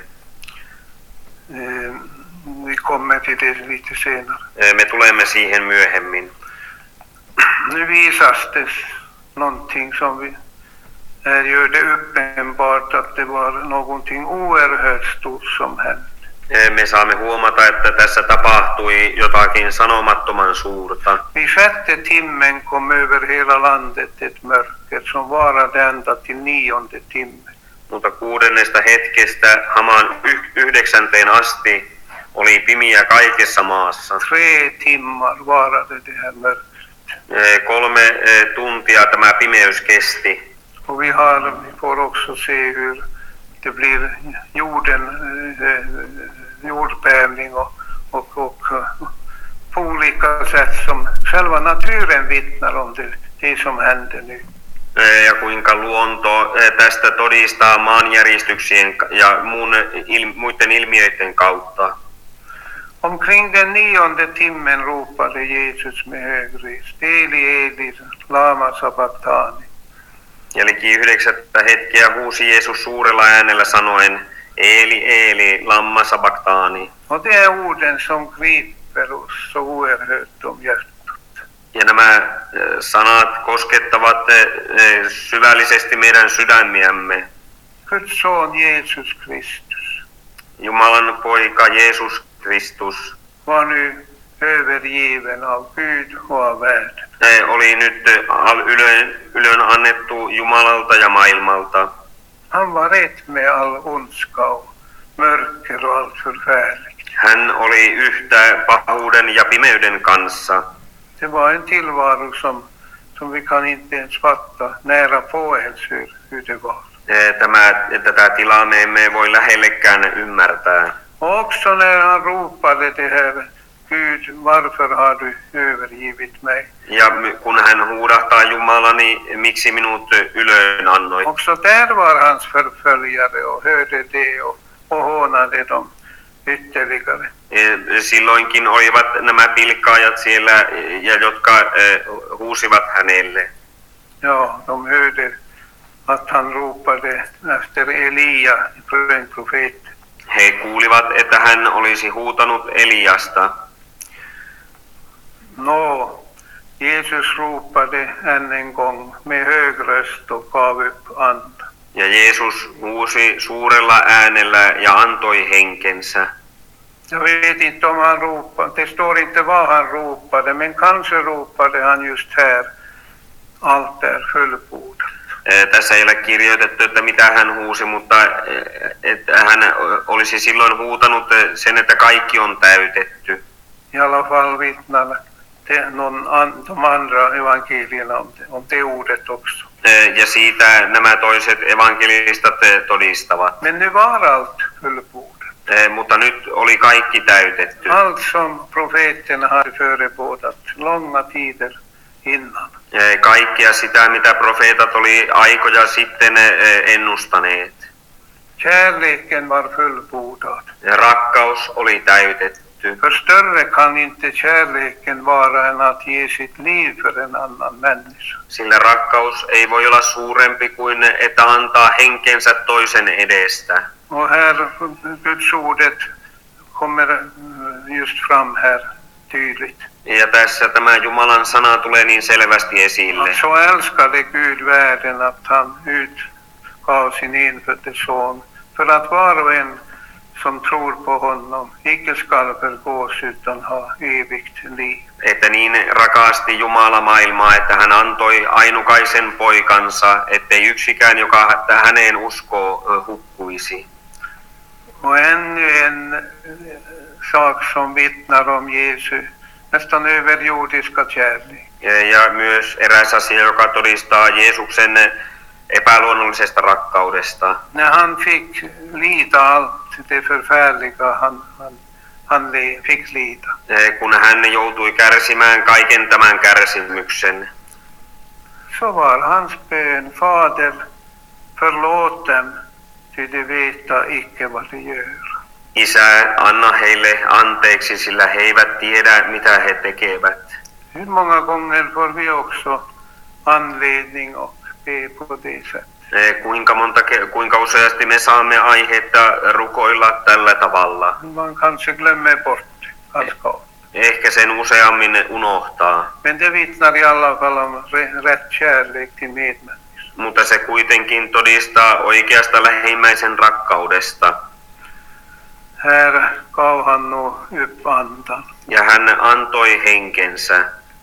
Vi kommer till det lite senare. Me tulemme siihen myöhemmin. Nu visas det någonting som vi här gör det uppenbart att det var någonting oerhört stort som hände. Me saamme huomata, että tässä tapahtui jotakin sanomattoman suurta. Vid sjätte timmen kom över hela landet ett mörker som varade ända till nionde timmen. Mutta kuudennesta hetkestä hamaan yhdeksänteen asti oli pimiä kaikessa maassa. Tre timmar varade det här mörkret. Kolme tuntia tämä pimeys kesti. Och vi, har, vi får också se hur det blir jorden, jordbävning och, och, och på olika sätt som själva naturen vittnar om det, det som händer nu. Ja kuinka luonto tästä todistaa maanjäristyksien ja muun, il, muiden ilmiöiden kautta. Omkring den nionde timmen ropade Jesus med hög röst: Eli, Eli, lama sabachthani. Ja liki yhdeksättä hetkeä huusi Jeesus suurella äänellä sanoen: Eli, Eli, lamma sabachthani. Och det är orden som griper oss så oerhört om hjärtat. Ja nämä sanat koskettavat syvällisesti meidän sydämiämme. Guds son Jesus Kristus Jumalan poika Jeesus Kristus var nu övergiven av Gud och av världen. oli nyt ylön, ylön annettu Jumalalta ja maailmalta. Han var ett med all ondska och mörker och allt förfärligt. Hän oli yhtä pahuuden ja pimeyden kanssa. Det var en tillvaro som, som vi kan inte ens fatta nära på ens hur, hur det var. Tämä, tätä tilaa me emme voi lähellekään ymmärtää. Och också när han ropade det här: Gud, varför har du övergivit mig? Ja kun hän huudahtaa Jumalani, miksi minut ylöön annoit? Också där var hans förföljare och hörde det och, och hånade dem ytterligare. Silloinkin olivat nämä pilkkaajat siellä, ja jotka huusivat hänelle. Ja, de hörde att han ropade efter Elia, en profet. He kuulivat, että hän olisi huutanut Eliasta. Nå, Jesus ropade än en gång med hög röst och gav upp andan. Ja Jeesus huusi suurella äänellä ja antoi henkensä. Jag vet inte om han ropade, det står inte vad han ropade, men kanske ropade han just här: allt är fullbordat. Tässä ei ole kirjoitettu, että mitä hän huusi, mutta että hän olisi silloin huutanut sen, että kaikki on täytetty. I alla fall vittnar någon an, de andra evangelierna om det, om det ordet också. Ja siitä nämä toiset evankelistat todistavat. Men nu var allt fullbordat. Mutta nyt oli kaikki täytetty. Allt som profeterna hade förebådat långa tider innan. Kaikkia sitä, mitä profeetat oli aikoja sitten ennustaneet. Kärleken var fullbordad. Rakkaus oli täytetty. För större kan inte kärleken vara än att ge sitt liv för en annan människa. Sillä rakkaus ei voi olla suurempi kuin että antaa henkensä toisen edestä. Och här Guds ordet kommer just fram här tydligt. Ja tässä tämä Jumalan sana tulee niin selvästi esille. Så älskade Gud världen att han utgav sin enfödde son för att var och en som tror på honom icke skall förgås utan ha evigt liv. Että niin rakasti Jumala maailmaa, että hän antoi ainukaisen poikansa, ettei yksikään, joka häneen uskoo, hukkuisi. Och ännu en sak som vittnar om Jesu nästan överjordiska kärlek. Ja, ja myös eräs asia, joka todistaa Jeesuksen epäluonnollisesta rakkaudesta. När han fick lida allt det förfärliga han, han, han fick lida. Kun hän joutui kärsimään kaiken tämän kärsimyksen. Så var hans bön: Fader, förlåt dem, ty de veta icke vad de gör. Isä, anna heille anteeksi, sillä he eivät tiedä, mitä he tekevät. Hur många gånger får vi också anledning att be på det sättet? Kuinka, monta, kuinka useasti me saamme aihetta rukoilla tällä tavalla? Man kanske glömmer bort ganska ofta. Ehkä sen useammin unohtaa. Men det vittnar i alla fall om rätt kärlek till medmänniskor. Mutta se kuitenkin todistaa oikeasta lähimmäisen rakkaudesta. Här gav han nog upp andan. Ja hän antoi henkensä.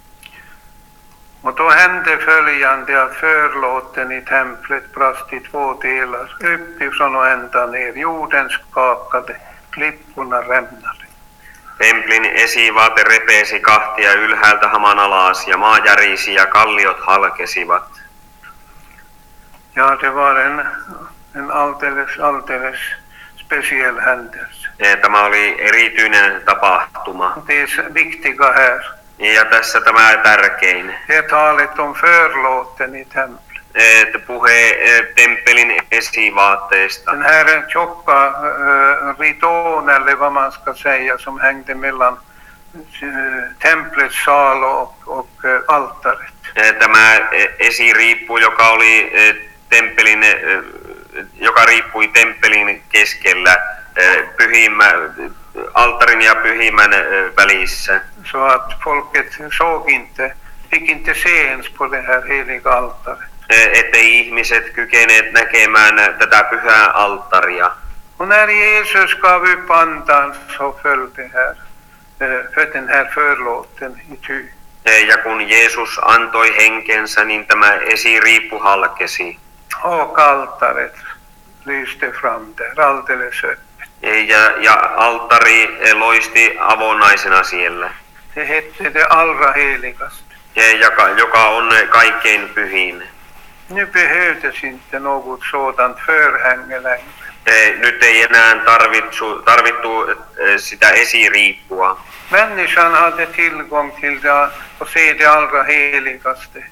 Och då hände följande att förlåten i templet brast i två delar, uppifrån och ända ner. Jorden skakade, klipporna rämnade. Templin esivaate repeesi kahtia ylhäältä haman alas ja maa järisi ja kalliot halkesivat. Ja, det var en, en alldeles, alldeles speciell händelse. Tämä oli erityinen tapahtuma. Det är viktiga här. Ja tässä tämä tärkein. Det är talet om förlåten i templet. Että puhe temppelin esivaatteesta. Den här tjocka uh, ridån eller vad man ska säga som hängde mellan uh, templets sal och, och uh, altaret. Tämä esiriippu, joka oli temppelin, joka riippui temppelin keskellä pyhimmä, altarin ja pyhimmän välissä. Så att folket såg inte, fick inte se ens på det här heliga altaret. Ettei ihmiset kykeneet näkemään tätä pyhää alttaria. Och när Jesus gav upp andan så föll det här, för den här förlåten i ty. Ja kun Jeesus antoi henkensä, niin tämä esiriippu halkesi. Och altaret lyste fram där alldeles öppet. Ja, ja alttari loisti avonaisena siellä. Det hette det allra heligaste. Joka, joka on kaikkein pyhin. Nu behövdes inte något sådant förhänge längre. Nyt ei enää tarvittu, tarvittu sitä esiriippua. Människan hade tillgång till det och se det allra heligaste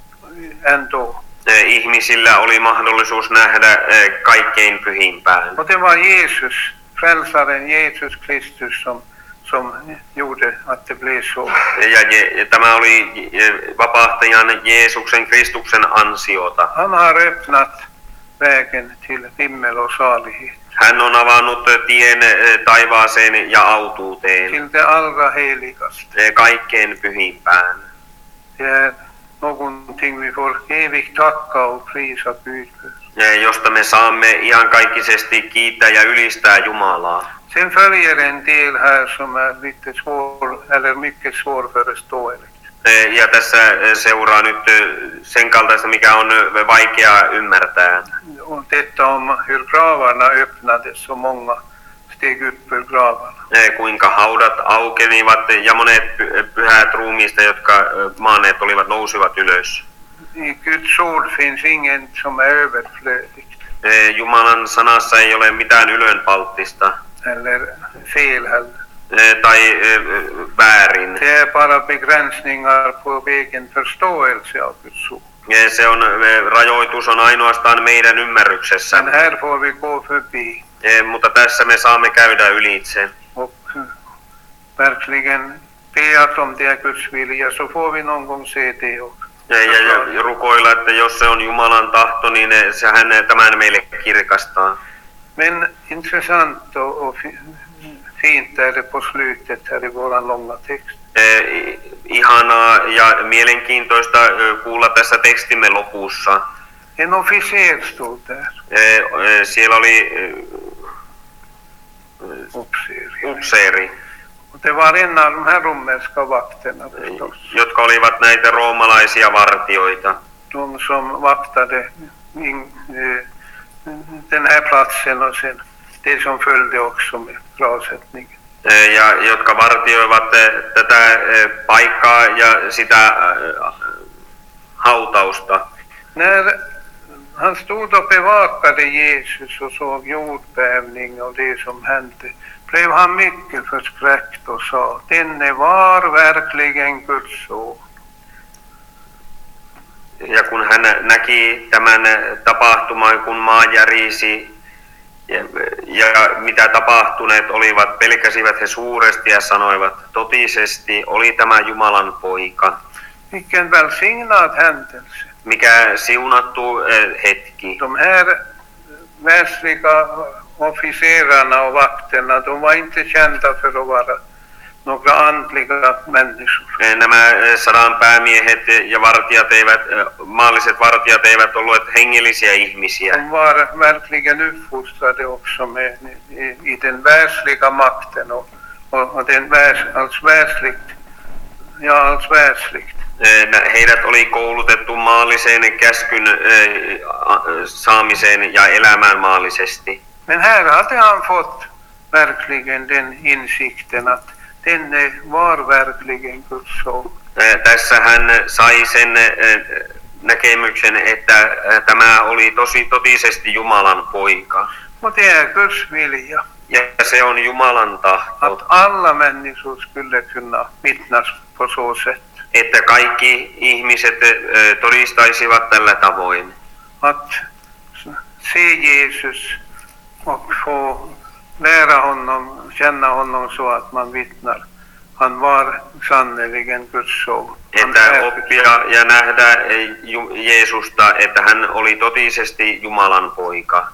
ändå. Ihmisillä oli mahdollisuus nähdä kaikkein pyhimpään. Och det var Jesus, frälsaren Jesus Kristus som, som gjorde att det blev så. Ja, ja tämä oli vapahtajan Jeesuksen Kristuksen ansiota. Han har öppnat vägen till himmel och salighet. Hän on avannut tien taivaaseen ja autuuteen. Till det allra heligaste. Kaikkein pyhimpään. Det är någonting vi får evigt tacka och prisa Gud för. Josta me saamme iankaikkisesti kiittää ja ylistää Jumalaa. Sen följer en del här som är lite svår eller mycket svårförståeligt. Ja tässä seuraa nyt sen kaltaista, mikä on vaikea ymmärtää. Och detta om hur gravarna öppnades så många steg upp ur gravarna. Kuinka haudat aukenivat ja monet pyhät ruumiista, jotka maaneet olivat, nousivat ylös. I Guds ord finns ingen som är överflödigt. Jumalan sanassa ei ole mitään ylönpalttista. Eller fel heller. Tai väärin. Det är bara begränsningar på egen förståelse av Guds ord. Se on, rajoitus on ainoastaan meidän ymmärryksessä. Men här får vi gå förbi. Mutta tässä me saamme käydä ylitse. Och verkligen be att om det är Guds vilja så får vi någon gång se det också. Ja, ja, ja rukoilla, että jos se on Jumalan tahto, niin sehän tämän meille kirkastaa. Men intressant och, och fint är det på slutet här i våran långa text. Eh, ihanaa ja mielenkiintoista kuulla tässä tekstimme lopussa. En officer stod där. Eh, eh, siellä oli eh, Upseeri. upseeri. Det var en av de här romerska vakterna förstås. Jotka olivat näitä roomalaisia vartioita. De som vaktade in, eh, den här platsen och sen det som följde också med gravsättningen. Ja jotka vartioivat tätä paikkaa ja sitä hautausta. När han stod och bevakade Jesus och såg jordbävning och det som hände, blev han mycket förskräckt och sa, denne var verkligen Guds son. Ja kun hän näki tämän tapahtuman, kun maa järisi ja, ja mitä tapahtuneet olivat, pelkäsivät he suuresti ja sanoivat, totisesti oli tämä Jumalan poika. Vilken välsignad händelse. Mikä siunattu hetki. De här världsliga officerarna och vakterna, de var inte kända för att vara några andliga människor. Nämä sadan päämiehet ja vartijat eivät, maalliset vartijat eivät olleet hengellisiä ihmisiä. De var verkligen uppfostrade också med, i, i den världsliga makten och, och, och den världs, alls världsligt, ja alls världsligt. Heidät oli koulutettu maalliseen käskyn saamiseen ja elämään maallisesti. Men här hade han fått verkligen den insikten att denne var verkligen Guds son. Tässä hän sai sen näkemyksen, että tämä oli tosi totisesti Jumalan poika. Och det är Guds vilja. Ja se on Jumalan tahto, Att alla människor skulle kunna vittnas på så sätt. että kaikki ihmiset ö, todistaisivat tällä tavoin. Att se Jesus och få lära honom, känna honom så att man vittnar. Han var sannerligen Guds son. Han Että är Guds oppia ja nähdä eh, Ju- Jeesusta, että hän oli totisesti Jumalan poika.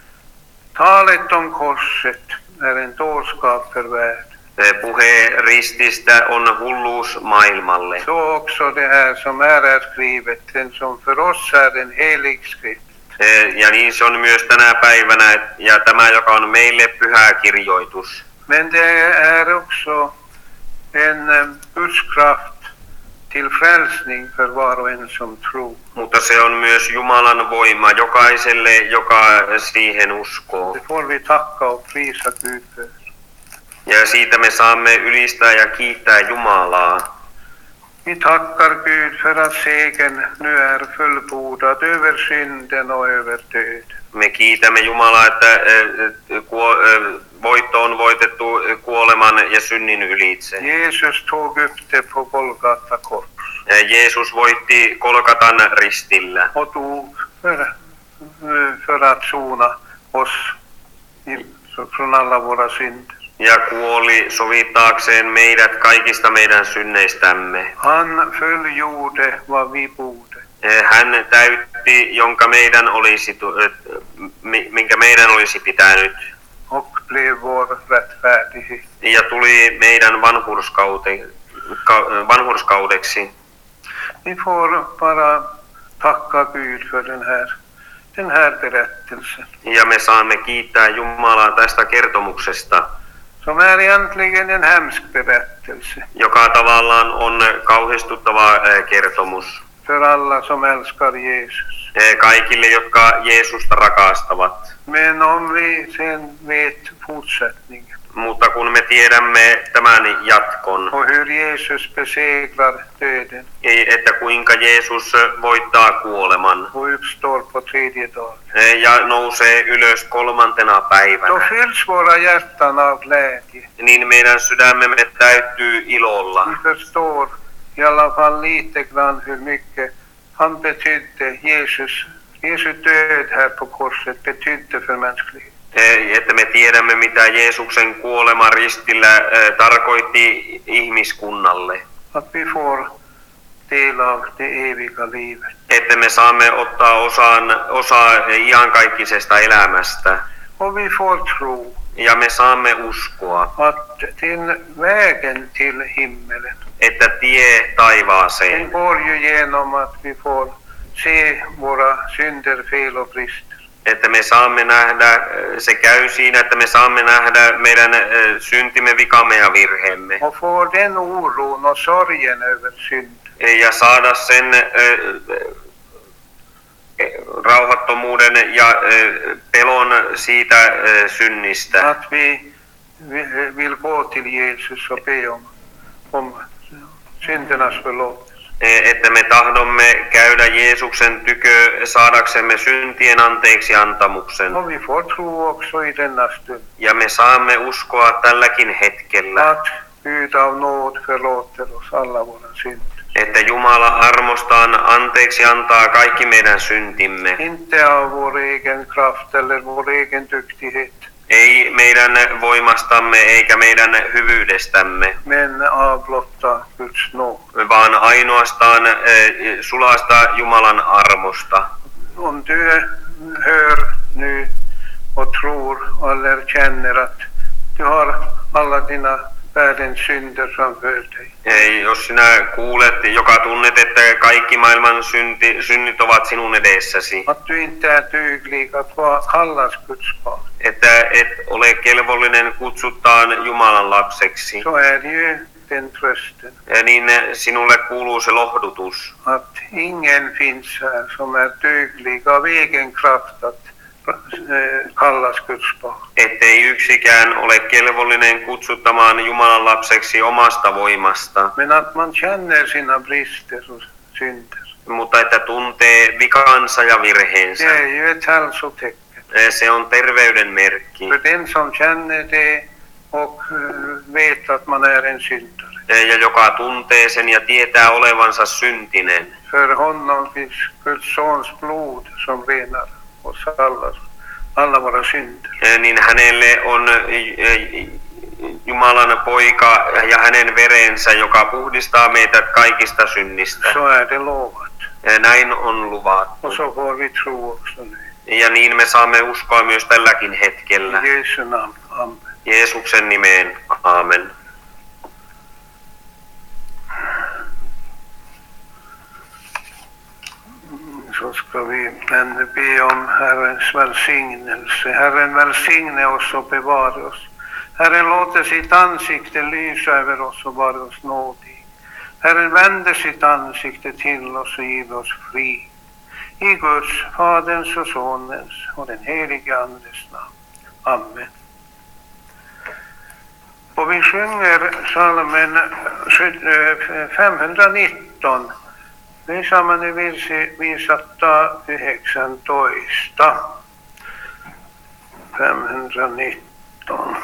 Talet om korset är en dårskap för världen. Eh, Puhe rististä on hulluus maailmalle. Så också det här som här är skrivet, den som för oss är en helig skrift. Eh, Ja niin se on myös tänä päivänä, ja tämä, joka on meille pyhä kirjoitus. Men det är också en eh, Guds kraft till frälsning för var och en som tror. Mutta se on myös Jumalan voima jokaiselle, joka siihen uskoo. Det får vi tacka och prisa Gud för. Ja siitä me saamme ylistää ja kiittää Jumalaa. Vi tackar Gud för att segern nu är fullbordad över synden och över döden. Me kiitämme Jumalaa, että eh, kuo- eh, voitto on voitettu kuoleman ja synnin ylitse. Jesus tog upp det på Golgata kors Eh, Jeesus voitti Kolkatan ristillä och dog för, för att sona oss i- från alla våra synder. ja kuoli sovittaakseen meidät kaikista meidän synneistämme. Han fullgjorde vad vi borde. Eh, Hän täytti, jonka meidän olisi, tu- eh, mi- minkä meidän olisi pitänyt, Och blev vår rättfärdighet. ja tuli meidän vanhurskaute, ka- vanhurskaudeksi. Vi får bara tacka Gud för den här, den här berättelsen. Ja me saamme kiittää Jumalaa tästä kertomuksesta, Som är egentligen en hemsk berättelse joka tavallaan on kauhistuttava eh, kertomus för alla som älskar Jesus. eh, kaikille, jotka Jeesusta rakastavat. Men om vi sen vet fortsättningen Mutta kun me tiedämme tämän jatkon, och hur Jesus besegrar döden ei- että kuinka Jeesus voittaa kuoleman och uppstår på tredje dagen, eh, ja nousee ylös kolmantena då päivänä, fylls våra hjärtan av glädje. niin meidän sydämemme täyttyy ilolla. Vi förstår i alla fall lite grann hur mycket han betydde, Jesus, Jesu död här på korset betydde för mänskligheten. Eh, Että me tiedämme, mitä Jeesuksen kuolema ristillä eh, tarkoitti ihmiskunnalle. Att vi får del av det eviga livet. Että me saamme ottaa osaan, osaa iankaikkisesta elämästä. Och vi får tro Ja me saamme uskoa, att den vägen till himmelen, että tie taivaaseen, den går ju genom att vi får se våra synder, fel och brister. että me saamme nähdä, se käy siinä, että me saamme nähdä meidän eh, syntimme, vikamme ja virheemme. Och får den oron och sorgen över synd. Ja saada sen eh, eh, rauhattomuuden ja eh, pelon siitä eh, synnistä. Att vi vi- vill gå till Jesus och be om, om syndernas förlåtelse. Eh, Että me tahdomme käydä Jeesuksen tykö saadaksemme syntien anteeksi antamuksen. Och vi får tro också i denna stund Ja me saamme uskoa tälläkin hetkellä, att Gud av nåd förlåter oss alla våra synder. että Jumala armostaan anteeksi antaa kaikki meidän syntimme. Inte av vår egen kraft eller vår egen duktighet, Ei meidän voimastamme eikä meidän hyvyydestämme, men av blotta Guds nåd. vaan ainoastaan eh, sulasta Jumalan armosta. Om du hör nu och tror eller känner att du har alla dina världens synder framför dig, Ei, jos sinä kuulet, joka tunnet, että kaikki maailman synti, synnit ovat sinun edessäsi, att du inte är duglig att vara, kallas Guds barn, että et ole kelvollinen kutsuttaan Jumalan lapseksi, så är ju den trösten niin sinulle kuuluu se lohdutus, att ingen finns här som är duglig av egen kraft att eh, kallas Guds barn. ettei yksikään ole kelvollinen kutsuttamaan Jumalan lapseksi omasta voimasta, Men att man känner sina brister och synder. mutta että tuntee vikansa ja virheensä. Det är ju ett hälsotecken. Se on terveyden merkki. För den som känner det och eh, vet att man är en syndare. Ja joka tuntee sen ja tietää olevansa syntinen. För honom finns Guds sons blod som renar oss alla, alla våra synder. Niin hänelle on Jumalan poika ja hänen verensä, joka puhdistaa meitä kaikista synnistä. Så är det lovat. Ja näin on luvattu. Och så får vi tro också nu. Ja niin me saamme uskoa myös tälläkin hetkellä. I Jesu namn. Amen. Jeesuksen nimeen. Aamen. Så ska vi ännu be om Herrens välsignelse. Herren välsigne oss och bevara oss. Herren låter sitt ansikte lysa över oss och vara oss nådig. Herren vänder sitt ansikte till oss och ger oss frid. I Guds, Faderns och Sonens och den helige Andes namn. Amen. Och vi sjunger psalmen femhundranitton. Lisäämme virsi viisisataayhdeksäntoista. femhundranitton.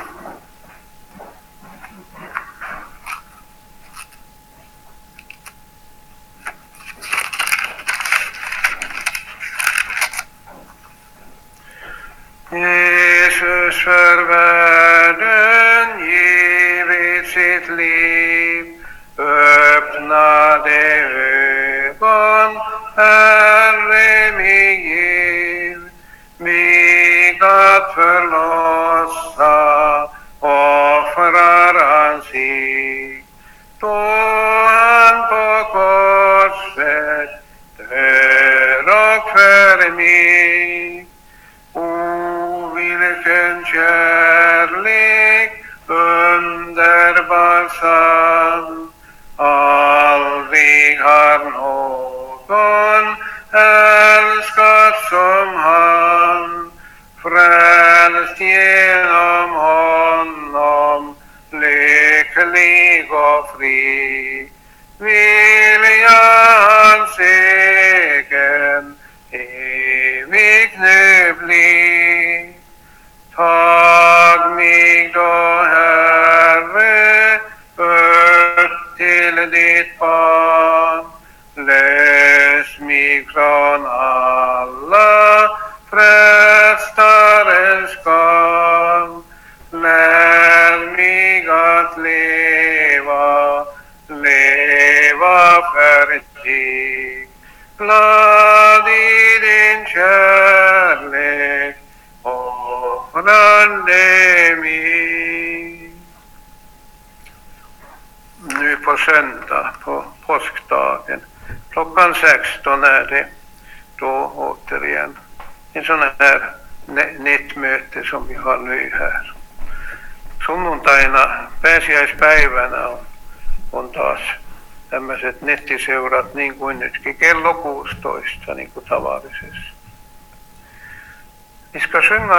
Jesus för världen givit sitt liv, öppnade ögon, Herre mig giv, mig att förlossa, offrar han sig. Då han på korset dör och för mig. O, vilken kärlek, underbar sann, aldrig har någon älskat som han, frälst genom honom, lycklig och fri. Vill jag hans egen evigt nu bli. Tag mig då, Herre, upp till ditt barn. Lös mig från alla frestarens garn. Lär mig att leva, leva för dig. Glad i din kärlek, offrande mig. Nu på söndag, på påskdagen, klockan sexton är det då återigen en sån här nätmöte som vi har nu här. Sunnuntaina pääsiäispäivänä on, on taas tämmöiset nettiseurat niin kuin nytkin kello kuusitoista niin kuin tavallisesti. Vi ska sjunga